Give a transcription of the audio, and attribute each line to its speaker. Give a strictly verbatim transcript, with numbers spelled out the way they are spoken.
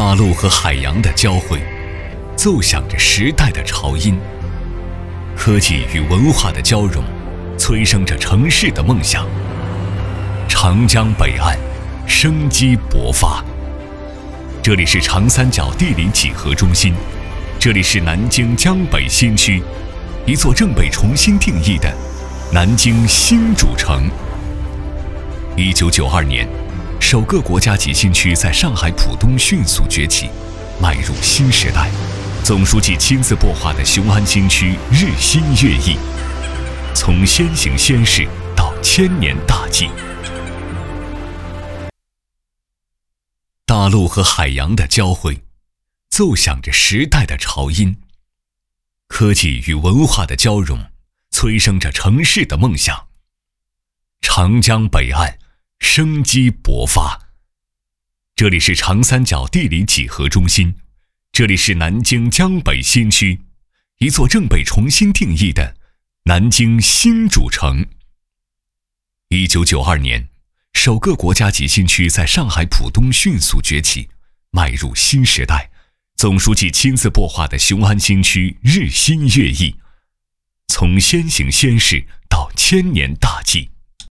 Speaker 1: 大陆和海洋的交汇，奏响着时代的潮音；科技与文化的交融，催生着城市的梦想。长江北岸，生机勃发。这里是长三角地理几何中心，这里是南京江北新区，一座正被重新定义的南京新主城。一九九二年，首个国家级新区在上海浦东迅速崛起，迈入新时代。总书记亲自擘画的雄安新区日新月异，从先行先试到千年大计。大陆和海洋的交汇，奏响着时代的潮音；科技与文化的交融，催生着城市的梦想。长江北岸，生机勃发。这里是长三角地理几何中心，这里是南京江北新区，一座正被重新定义的南京新主城。一九九二年，首个国家级新区在上海浦东迅速崛起，迈入新时代。总书记亲自擘画的雄安新区日新月异，从先行先试到千年大计。